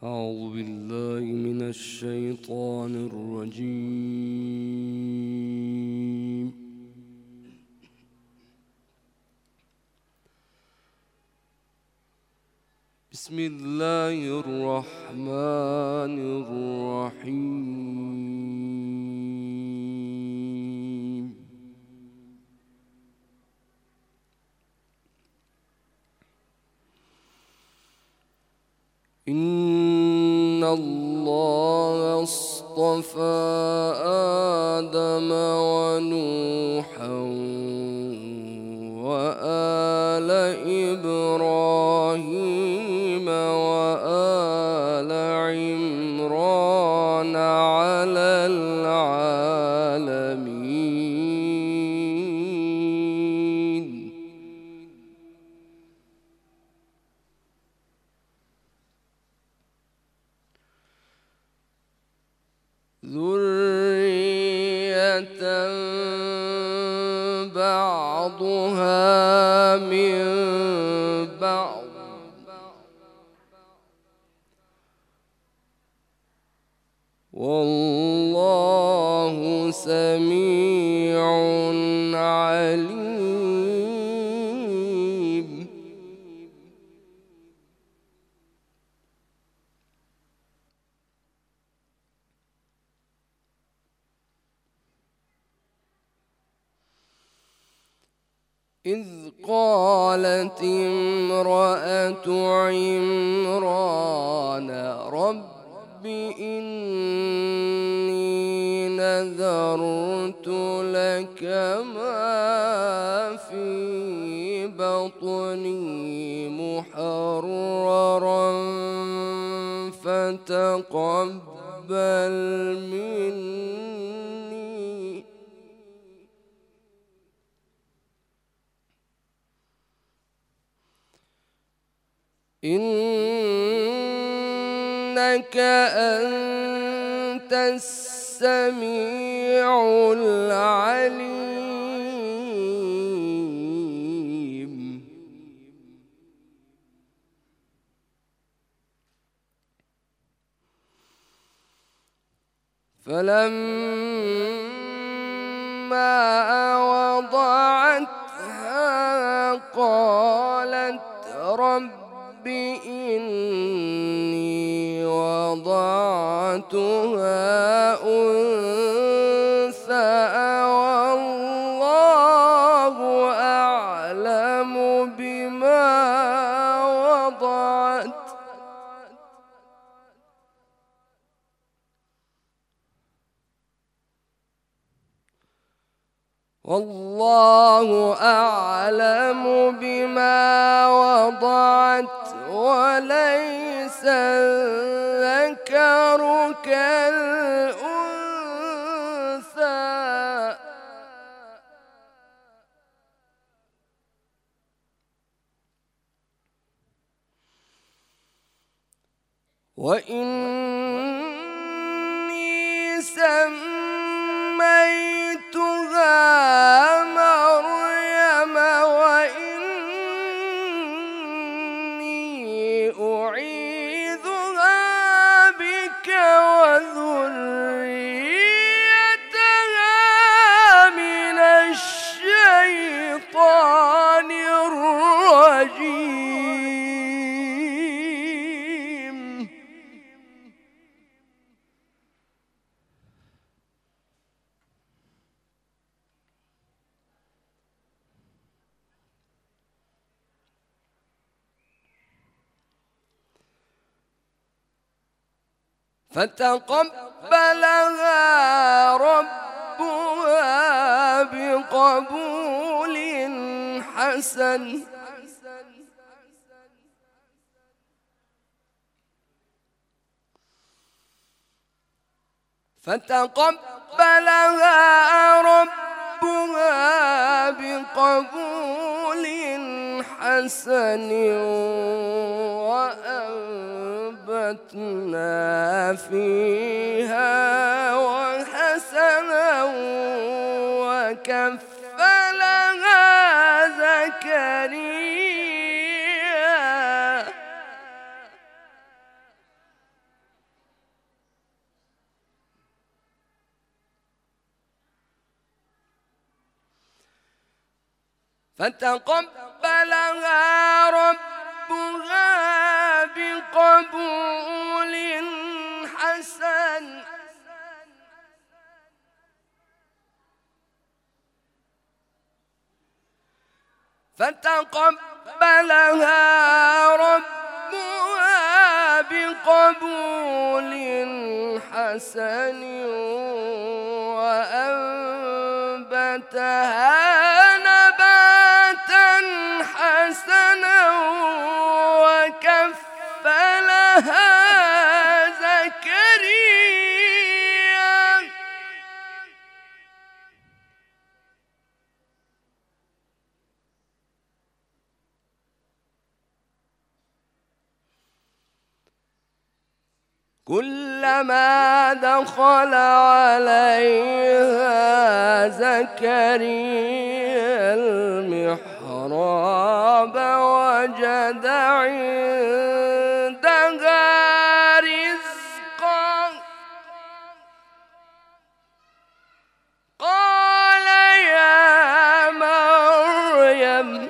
أعوذ بالله من الشيطان الرجيم. بسم الله الرحمن الرحيم. إن الله اصطفى آدم ونوحا وآل إبراهيم وآل عمران على العالمين. ذرية بعضها من بعض والله سميع عليم. إذ قالت امرأة عمران رب إني نذرت لك ما في بطني محررا فتقبل مني إنك أنت السميع العليم. فلما وضعتها قالت رب إني وضعتها أنثى والله أعلم بما وضعت وليس الذكر كالأنثى وإني سميتها مريم وإني أعيذها بك وذريتها من الشيطان الرجيم. فتقبلها ربها بقبول حسن وأنبتنا فيها وحسنا وكفلها زكريا فتقبلها ربها بقبول حسن وأنبتها نباتا حسنا وكفلها زكريا كلما دخل عليها زكريا المحراب وجد عندها رزقا قال يا مريم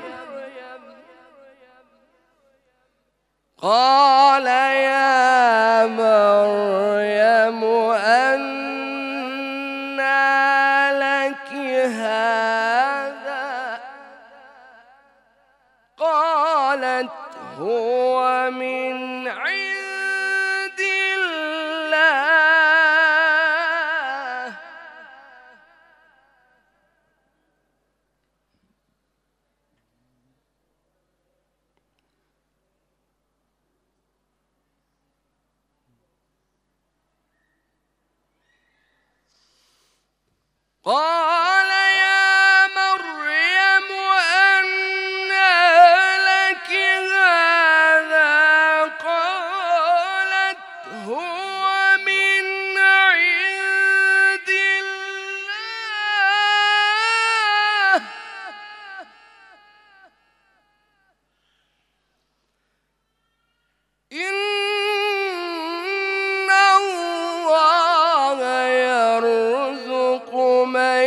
أنى لك هذا قالت هو من عند الله قال يا مريم أنى لك هذا قالت هو من عند الله إن الله يرزق من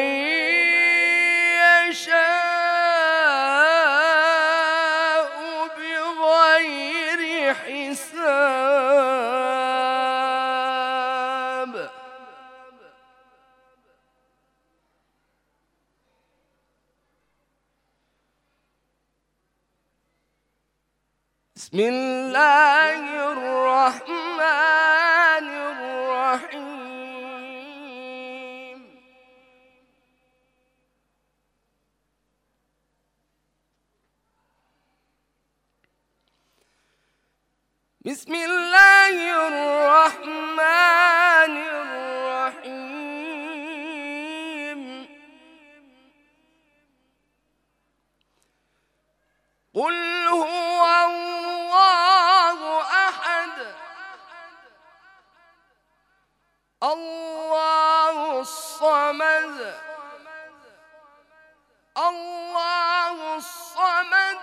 يشاء بغير حساب بسم الله الرحمن الرحيم بسم الله الرحمن الرحيم قل هو الله أحد الله الصمد الله الصمد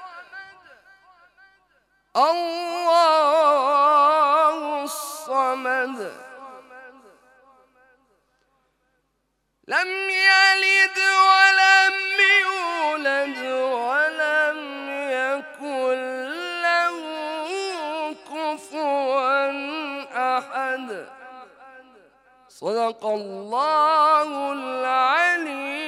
الله الصمد لم يلد ولم يولد ولم يكن له كفوا أحد صدق الله العلي